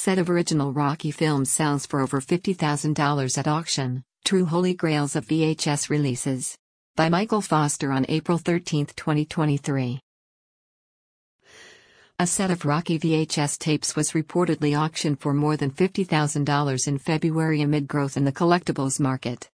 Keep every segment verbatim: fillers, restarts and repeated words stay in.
Set of original Rocky films sells for over fifty thousand dollars at auction. True Holy Grails of V H S releases. By Michael Foster on April thirteenth, twenty twenty-three. A set of Rocky V H S tapes was reportedly auctioned for more than fifty thousand dollars in February amid growth in the collectibles market.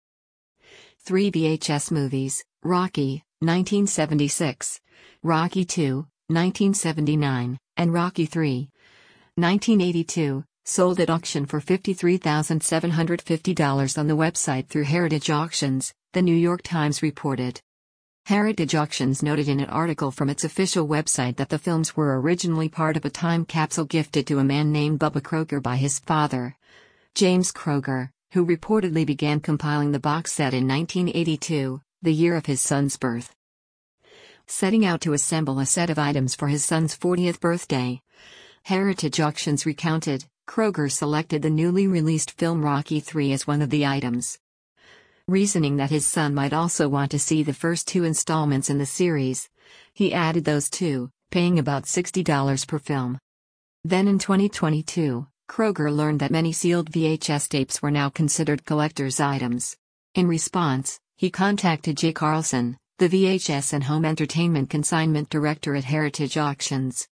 Three V H S movies, Rocky, nineteen seventy-six, Rocky two, nineteen seventy-nine, and Rocky three, nineteen eighty-two, sold at auction for fifty-three thousand seven hundred fifty dollars on the website through Heritage Auctions, the New York Times reported. Heritage Auctions noted in an article from its official website that the films were originally part of a time capsule gifted to a man named Bubba Kroger by his father, James Kroger, who reportedly began compiling the box set in nineteen eighty-two, the year of his son's birth. Setting out to assemble a set of items for his son's fortieth birthday, Heritage Auctions recounted, Kroger selected the newly released film Rocky three as one of the items. Reasoning that his son might also want to see the first two installments in the series, he added those two, paying about sixty dollars per film. Then in twenty twenty-two, Kroger learned that many sealed V H S tapes were now considered collector's items. In response, he contacted Jay Carlson, the V H S and Home Entertainment Consignment Director at Heritage Auctions.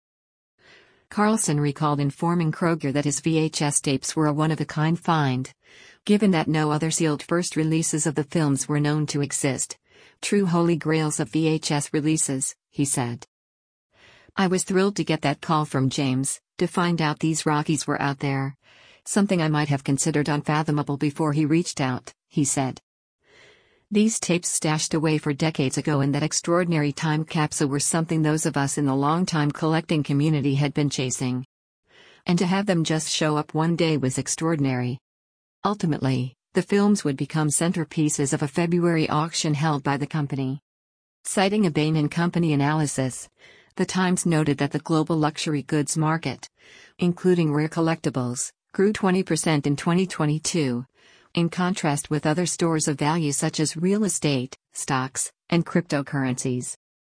Carlson recalled informing Kroger that his V H S tapes were a one-of-a-kind find, given that no other sealed first releases of the films were known to exist. True Holy Grails of V H S releases, he said. I was thrilled to get that call from James, to find out these Rockies were out there. Something I might have considered unfathomable before he reached out, he said. These tapes stashed away for decades ago in that extraordinary time capsule were something those of us in the long-time collecting community had been chasing. And to have them just show up one day was extraordinary. Ultimately, the films would become centerpieces of a February auction held by the company. Citing a Bain and Company analysis, The Times noted that the global luxury goods market, including rare collectibles, grew twenty percent in twenty twenty-two. In contrast with other stores of value such as real estate, stocks, and cryptocurrencies.